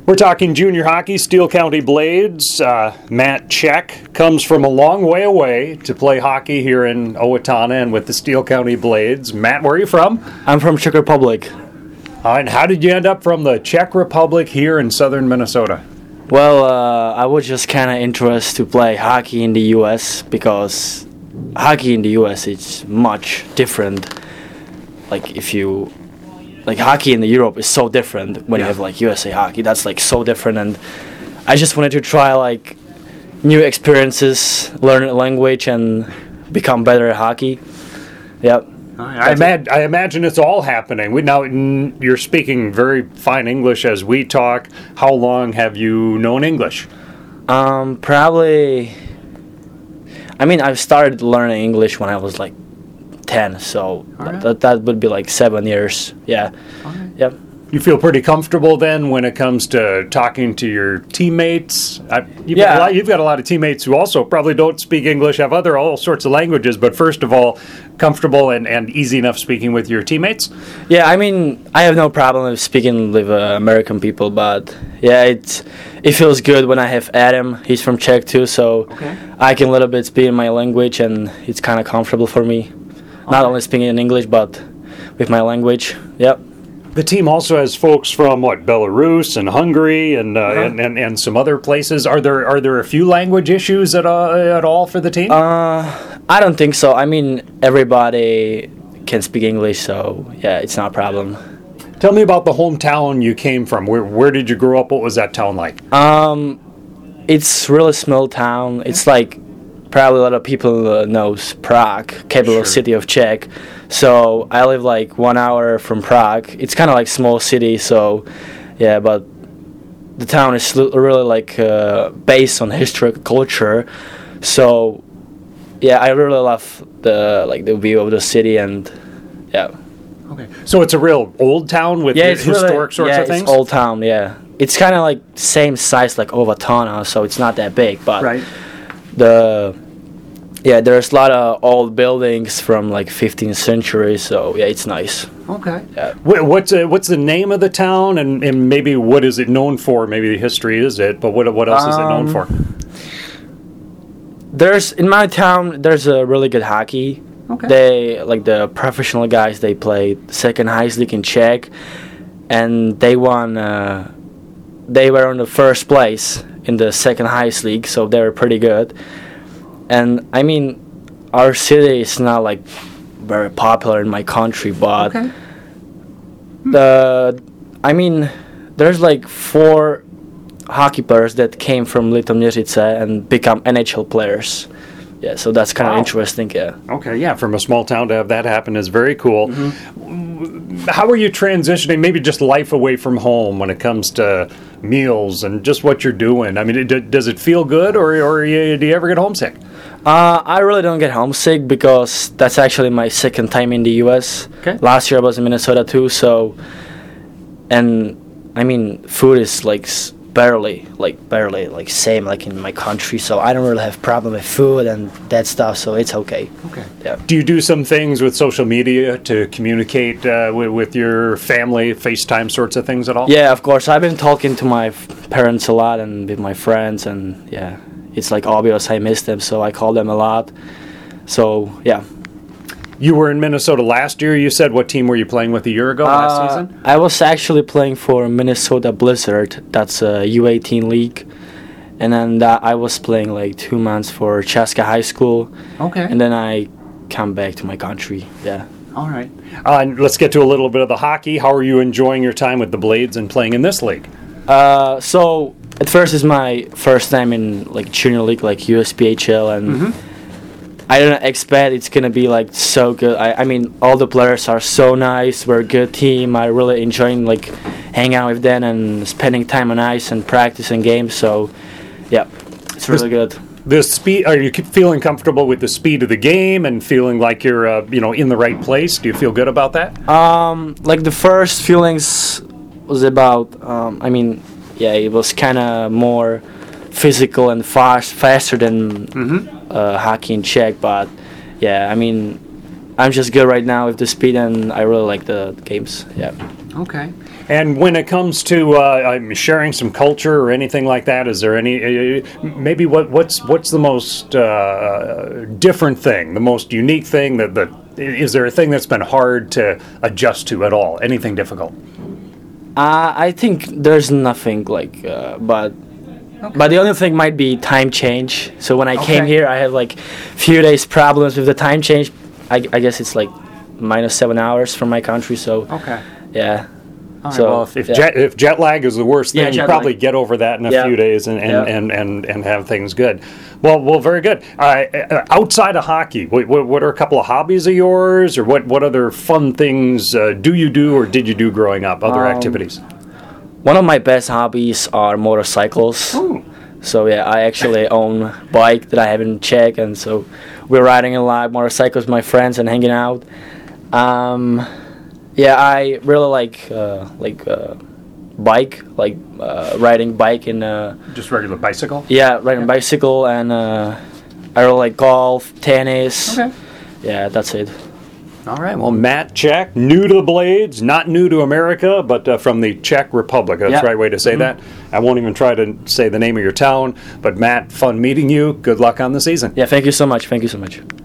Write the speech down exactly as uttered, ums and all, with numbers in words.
We're talking junior hockey, Steel County Blades. Uh, Matt Czech comes from a long way away to play hockey here in Owatonna and with the Steel County Blades. Matt, where are you from? I'm from Czech Republic. Uh, and how did you end up from the Czech Republic here in southern Minnesota? Well, uh, I was just kind of interested to play hockey in the U S because hockey in the U S is much different. Like if you, like hockey in Europe is so different when yeah. you have like U S A hockey. That's like so different, and I just wanted to try like new experiences, learn a language, and become better at hockey. Yep. I, imag- I imagine it's all happening. We, now, n- you're speaking very fine English as we talk. How long have you known English? Um, probably. I mean, I started learning English when I was like ten, so right. that that would be like seven years. Yeah. All right. Yep. You feel pretty comfortable then when it comes to talking to your teammates? I, you've, Yeah. got a lot, you've got a lot of teammates who also probably don't speak English, have other all sorts of languages, but first of all, comfortable and, and easy enough speaking with your teammates? Yeah, I mean, I have no problem with speaking with uh, American people, but yeah, it it feels good when I have Adam. He's from Czech too, so okay. I can a little bit speak in my language, and it's kind of comfortable for me. Okay. Not only speaking in English, but with my language. Yep. The team also has folks from what Belarus and Hungary and, uh, uh-huh. and and and some other places. Are there are there a few language issues at uh, at all for the team? Uh, I don't think so. I mean, everybody can speak English, so yeah, it's not a problem. Tell me about the hometown you came from. Where where did you grow up? What was that town like? Um, it's really small town. It's like probably a lot of people uh, knows Prague, capital Sure. city of Czech. So I live like one hour from Prague. It's kind of like small city, so yeah. But the town is really like uh, based on history, culture. So yeah, I really love the like the view of the city, and yeah. Okay. So it's a real old town with Yeah, hi- it's historic really, sorts yeah, of things? it's old town, yeah. It's kind of like same size like Owatonna, so it's not that big, but Right. the yeah, there's a lot of old buildings from like fifteenth century, so yeah, it's nice. Okay. Yeah. Wh- What's uh, what's the name of the town, and, and maybe what is it known for? Maybe the history is it, but what what else is it known Um, for? There's in my town there's a really good hockey. Okay. They like the professional guys, they play second highest league in Czech, and they won uh, they were on the first place in the second highest league, so they were pretty good. And I mean, our city is not like very popular in my country, but Okay. the I mean, there's like four hockey players that came from Litoměřice and become N H L players. Yeah, so that's kind of Wow. interesting. Yeah. Okay, yeah, from a small town to have that happen is very cool. Mm-hmm. How are you transitioning, maybe just life away from home when it comes to meals and just what you're doing? I mean, it, does it feel good, or, or you, do you ever get homesick? Uh, I really don't get homesick because that's actually my second time in the U S. Okay. Last year I was in Minnesota too, so, and I mean, food is like s- barely, like barely, like same like in my country, so I don't really have problem with food and that stuff, so it's okay. Okay. Yeah. Do you do some things with social media to communicate uh, with, with your family, FaceTime sorts of things at all? Yeah, of course. I've been talking to my f- parents a lot and with my friends, and yeah, it's like obvious I miss them, so I call them a lot. So yeah. You were in Minnesota last year, you said. What team were you playing with a year ago, last Uh, season? I was actually playing for Minnesota Blizzard. That's a U eighteen league. And then that I was playing like two months for Chaska High School. Okay. And then I come back to my country. Yeah. All right. Uh, and let's get to a little bit of the hockey. How are you enjoying your time with the Blades and playing in this league? Uh, so at first it's my first time in like junior league, like U S P H L, and Mm-hmm. I don't expect it's gonna be like so good. I, I mean, all the players are so nice. We're a good team. I really enjoying like hanging out with them and spending time on ice and practicing games. So, yeah, it's really good. The speed. Are you feeling comfortable with the speed of the game and feeling like you're, uh, you know, in the right place? Do you feel good about that? Um, like the first feelings was about. Um, I mean, yeah, it was kind of more physical and fast, faster than Mm-hmm. uh, hockey in Czech. But yeah, I mean, I'm just good right now with the speed, and I really like the games. Yeah. Okay. And when it comes to uh, um, sharing some culture or anything like that, is there any uh, maybe what what's what's the most uh, different thing, the most unique thing that that is there a thing that's been hard to adjust to at all? Anything difficult? Uh, I think there's nothing like, uh, but okay. but the only thing might be time change. So when I okay. came here, I had like few days problems with the time change. I, I guess it's like minus seven hours from my country. So okay, yeah. All right, so well, if, if, yeah. jet, if jet lag is the worst thing, yeah, you probably lag. get over that in a yeah. few days and and, yeah. and, and, and have things good. Well, well, very good. Uh, outside of hockey, what, what are a couple of hobbies of yours, or what, what other fun things uh, do you do or did you do growing up? Other um, activities? One of my best hobbies are motorcycles. Ooh. So yeah, I actually own a bike that I have in Czech, and so we're riding a lot of motorcycles with my friends and hanging out. Um, yeah, I really like uh, like uh, bike, like uh, riding bike in uh, just regular bicycle. Yeah, riding yeah. bicycle, and uh, I really like golf, tennis. Okay. Yeah, that's it. All right. Well, Matt Čech, new to the Blades, not new to America, but uh, from the Czech Republic. That's yeah. the right way to say mm-hmm. that. I won't even try to say the name of your town. But Matt, fun meeting you. Good luck on the season. Yeah, thank you so much. Thank you so much.